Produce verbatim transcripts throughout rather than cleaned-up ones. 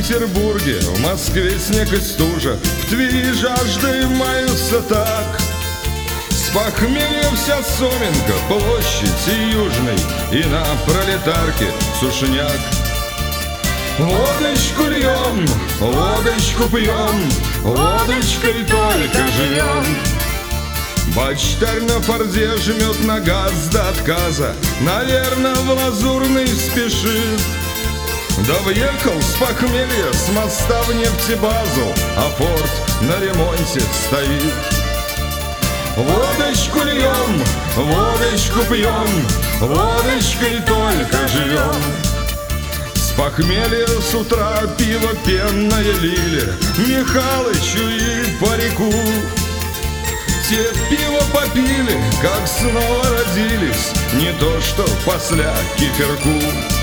Петербурге, в Москве снег и стужа, в Твери жаждой маются так. С похмелья вся Соменка, площадь и Южный, и на Пролетарке сушняк. Водочку льем, водочку пьем, водочкой только живем. Бочтарь на форде жмет на газ до отказа, наверно, в Лазурный спешит. Да въехал с похмелья с моста в нефтебазу, а форт на ремонте стоит. Водочку льем, водочку пьем, водочкой только живем. С похмелья с утра пиво пенное лили Михалычу и парику. Те пиво попили, как снова родились, не то что после киферку.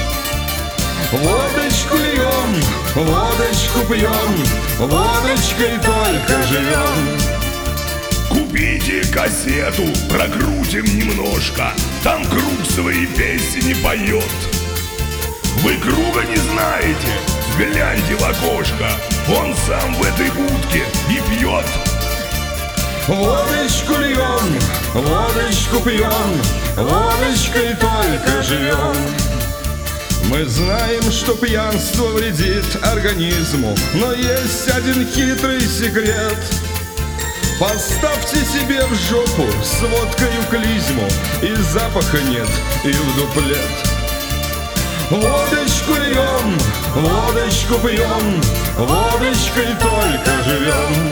Водочку льем, водочку пьем, водочкой только живем. Купите кассету, прокрутим немножко, там Круг свои песни поет. Вы Круга не знаете? Гляньте в окошко, он сам в этой будке и пьет. Водочку льем, водочку пьем, водочкой только живем. Мы знаем, что пьянство вредит организму, но есть один хитрый секрет. Поставьте себе в жопу с водкою клизму, и запаха нет, и в дуплет. Водочку льем, водочку пьем, водочкой только живем.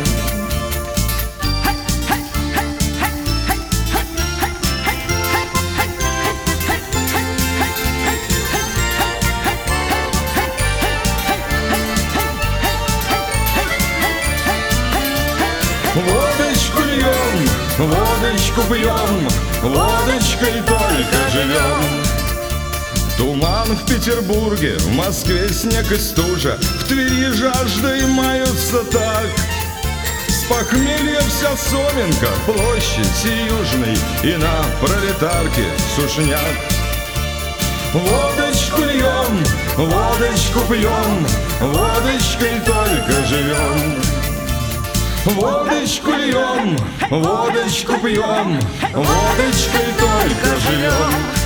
Водочку льем, водочку пьем, водочкой только живем. Туман в Петербурге, в Москве снег и стужа, в Твери жаждой маются так. С похмелья вся Соменка, площадь и Южный, и на Пролетарке сушняк. Водочку льем, водочку пьем, водочкой только живем. Водочку льем, водочку пьем, водочкой только живем.